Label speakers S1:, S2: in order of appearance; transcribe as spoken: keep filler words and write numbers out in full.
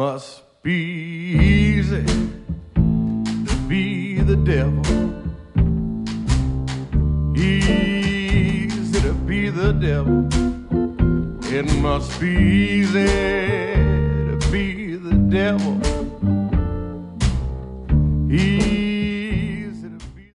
S1: must be easy to be the devil. Easy to be the devil. It must be easy to be the devil.